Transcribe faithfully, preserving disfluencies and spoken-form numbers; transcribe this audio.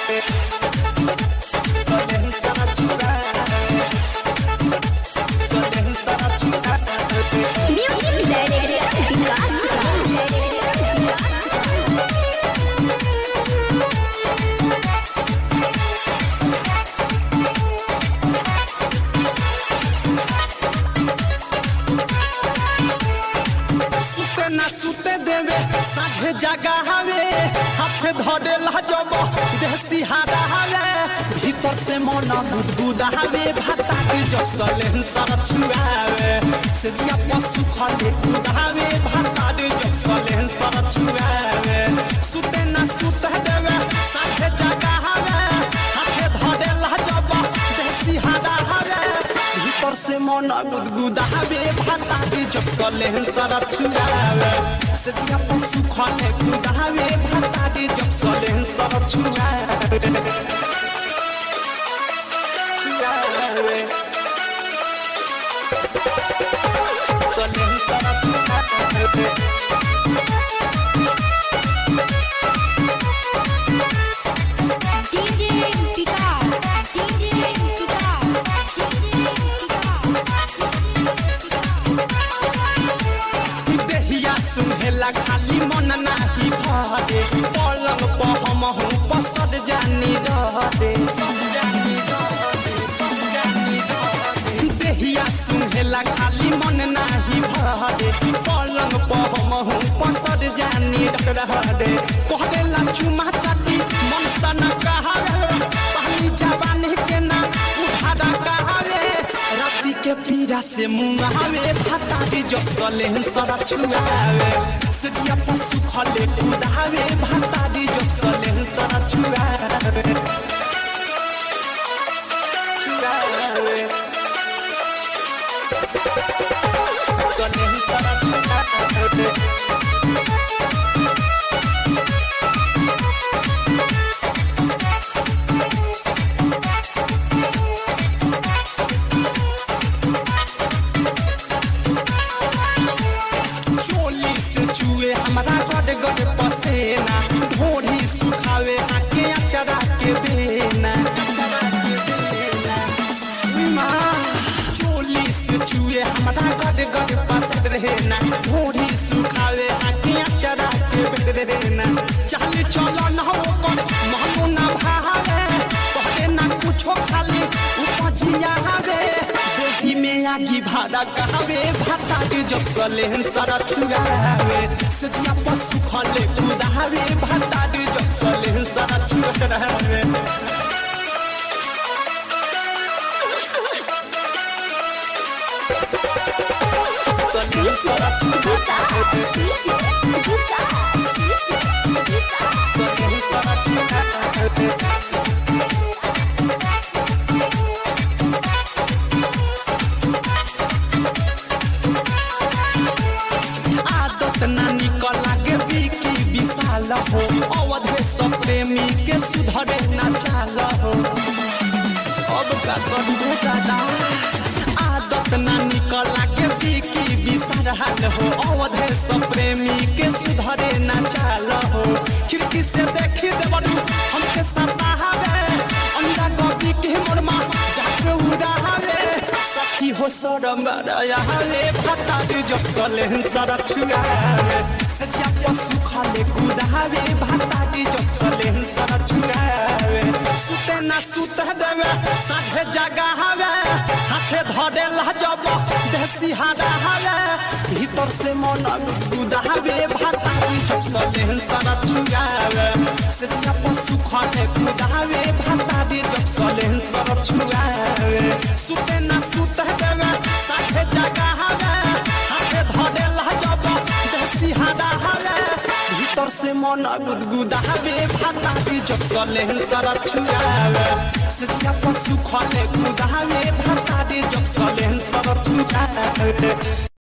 सुते देवे साझे जगह हवे हाथ धरे लाजब देसी हारा हवे भीतर से मन गुदगुदा हवे भाता के जसले सर छुआवे से जिया पशु खले कुदावे भाता के जसले सर छुआवे सुते ना सुते देवे साझे जगह हवे हाथ धरे लाजब देसी हारा हवे भीतर से मन गुदगुदा हवे भाता के जसले सर छुआवे से जिया पशु खले कुदावे भाता के जसले सर छुआवे छुआवे जसले सर छुआवे डीजे विकास डीजे विकास देहिया सुहेला खाली मन नाही भरे पलंग पर हम हूँ पसद जानी रहे सब जानी रहे सब जानी रहे देहिया सुहेला खाली मन नाही भरे पलंग पर हम हूँ पसद जानी रहे कहला चुमा चाची मन सन कहावे पानी जवानी के ना उठाड़ा कहावे राती के पीरा से मुंगावे भाता के जसले सर छुआवे से जिया पशु खले कुदावे भाता के जसले सर छुआवे छुआवे जसले सर छुआवे चुए हमारा गड़ गड़ पसेना ढोरी सुखावे आके अचरा के बेना अचरा के बेना चोली से चुए हमारा गड़ गड़ पसंद रहना ढोरी सुखावे आके अचरा के बेना चल चलो ना कर महमो ना भावे कहले ना कुछो खाली उपजिया हवे देही में आगी भाड़ा कहवे भाता के जसले सर छुआवे से जिया पशु खले कुदावे भाता के जसले सर छुआवे जसले सर छुआवे जसले सर छुआवे ना निकल लागे बिकी विशाल हो अवधे सब प्रेमी के सुधरे ना चाल हो अब का करू दादा आदत ना निकल लागे बिकी विशाल हो अवधे सब प्रेमी के सुधरे ना चाल हो खिड़की से देखी देवरू हमके सतावे अंडा गोभी के मोरमा जाके उड़ावे सखी हो सरम रयाले भाता के जसले सर छुआवे सजिया पशु खले कुदावे भाता के जसले सर छुआवे सुते ना सुते देवे साझे जगह हवे हाथे धरे लाजब देसी हारा हवे भीतर से मन गुदावे भाता के जसले सर छुआवे सजिया पशु खले कुदावे भाता के जसले सर छुआवे सुते ना सुते देवे साझे जगह हवे हाथे धरे लाजब देसी हारा हवे भीतर से मन गुदगुदावे भाता के जसले सर छुआवे से जिया पशु खले कुदावे भाता के जसले सर छुआवे।